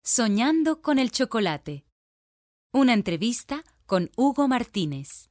Soñando con el chocolate. Una entrevista con Hugo Martínez.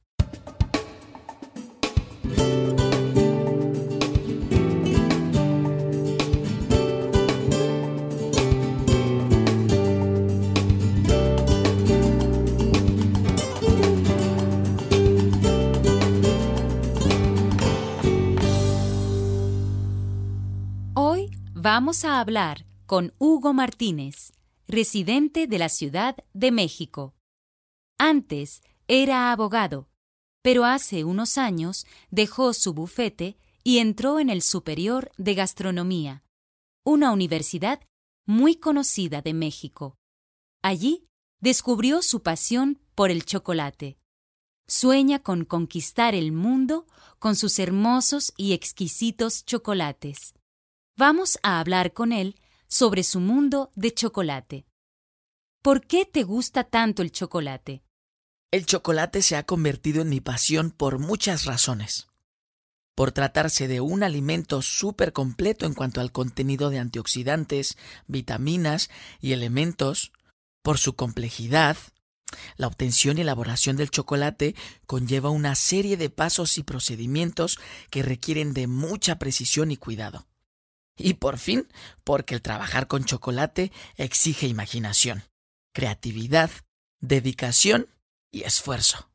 Hoy vamos a hablar con Hugo Martínez, residente de la Ciudad de México. Antes era abogado, pero hace unos años dejó su bufete y entró en el Superior de Gastronomía, una universidad muy conocida de México. Allí descubrió su pasión por el chocolate. Sueña con conquistar el mundo con sus hermosos y exquisitos chocolates. Vamos a hablar con él sobre su mundo de chocolate. ¿Por qué te gusta tanto el chocolate? El chocolate se ha convertido en mi pasión por muchas razones. Por tratarse de un alimento súper completo en cuanto al contenido de antioxidantes, vitaminas y elementos, por su complejidad. La obtención y elaboración del chocolate conlleva una serie de pasos y procedimientos que requieren de mucha precisión y cuidado. Y por fin, porque el trabajar con chocolate exige imaginación, creatividad, dedicación y esfuerzo.